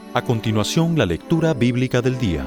A continuación, la lectura bíblica del día.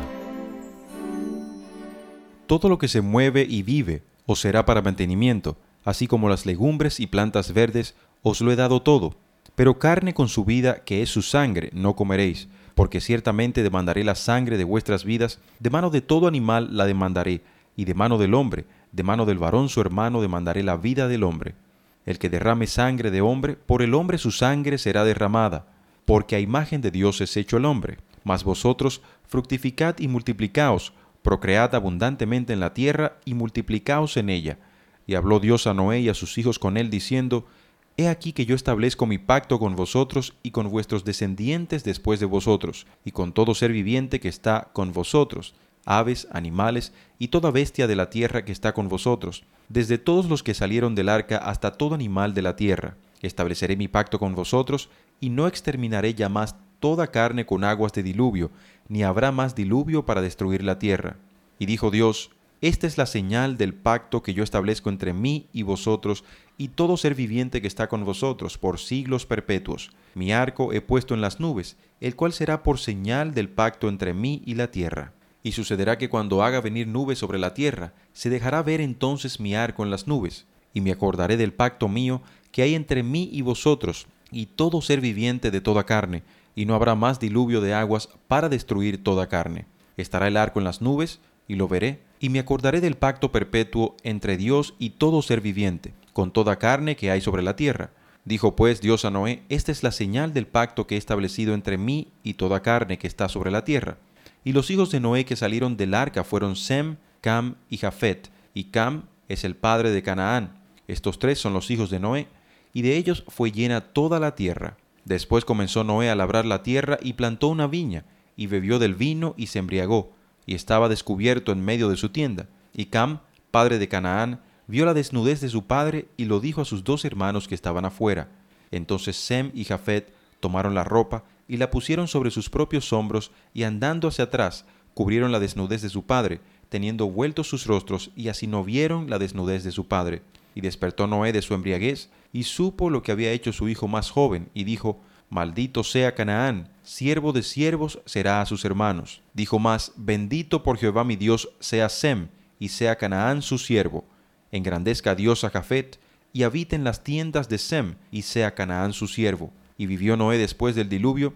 Todo lo que se mueve y vive os será para mantenimiento, así como las legumbres y plantas verdes os lo he dado todo. Pero carne con su vida, que es su sangre, no comeréis, porque ciertamente demandaré la sangre de vuestras vidas, de mano de todo animal la demandaré, y de mano del hombre, de mano del varón su hermano demandaré la vida del hombre. El que derrame sangre de hombre, por el hombre su sangre será derramada, porque a imagen de Dios es hecho el hombre. Mas vosotros fructificad y multiplicaos, procread abundantemente en la tierra y multiplicaos en ella. Y habló Dios a Noé y a sus hijos con él, diciendo: He aquí que yo establezco mi pacto con vosotros y con vuestros descendientes después de vosotros, y con todo ser viviente que está con vosotros, aves, animales y toda bestia de la tierra que está con vosotros, desde todos los que salieron del arca hasta todo animal de la tierra. Estableceré mi pacto con vosotros, y no exterminaré ya más toda carne con aguas de diluvio, ni habrá más diluvio para destruir la tierra. Y dijo Dios: Esta es la señal del pacto que yo establezco entre mí y vosotros y todo ser viviente que está con vosotros por siglos perpetuos. Mi arco he puesto en las nubes, el cual será por señal del pacto entre mí y la tierra. Y sucederá que cuando haga venir nubes sobre la tierra, se dejará ver entonces mi arco en las nubes, y me acordaré del pacto mío que hay entre mí y vosotros, y todo ser viviente de toda carne, y no habrá más diluvio de aguas para destruir toda carne. Estará el arco en las nubes, y lo veré, y me acordaré del pacto perpetuo entre Dios y todo ser viviente, con toda carne que hay sobre la tierra. Dijo pues Dios a Noé: Esta es la señal del pacto que he establecido entre mí y toda carne que está sobre la tierra. Y los hijos de Noé que salieron del arca fueron Sem, Cam y Jafet, y Cam es el padre de Canaán. Estos tres son los hijos de Noé, y de ellos fue llena toda la tierra. Después comenzó Noé a labrar la tierra y plantó una viña, y bebió del vino y se embriagó, y estaba descubierto en medio de su tienda. Y Cam, padre de Canaán, vio la desnudez de su padre y lo dijo a sus dos hermanos que estaban afuera. Entonces Sem y Jafet tomaron la ropa y la pusieron sobre sus propios hombros, y andando hacia atrás, cubrieron la desnudez de su padre, teniendo vueltos sus rostros, y así no vieron la desnudez de su padre. Y despertó Noé de su embriaguez, y supo lo que había hecho su hijo más joven, y dijo: Maldito sea Canaán, siervo de siervos será a sus hermanos. Dijo más: Bendito por Jehová mi Dios sea Sem, y sea Canaán su siervo. Engrandezca Dios a Jafet, y habite en las tiendas de Sem, y sea Canaán su siervo. Y vivió Noé después del diluvio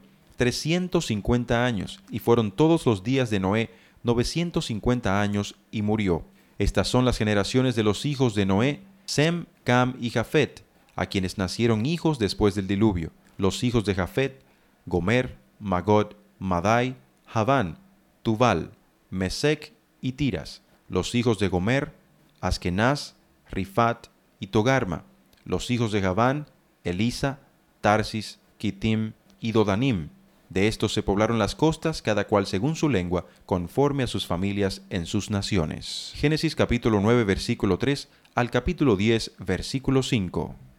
350 años, y fueron todos los días de Noé 950 años, y murió. Estas son las generaciones de los hijos de Noé: Sem, Cam y Jafet, a quienes nacieron hijos después del diluvio. Los hijos de Jafet: Gomer, Magod, Madai, Javán, Tubal, Mesec y Tiras. Los hijos de Gomer: Askenaz, Rifat y Togarma. Los hijos de Javán: Elisa, Tarsis, Kitim y Dodanim. De estos se poblaron las costas, cada cual según su lengua, conforme a sus familias en sus naciones. Génesis capítulo 9, versículo 3 al capítulo 10, versículo 5.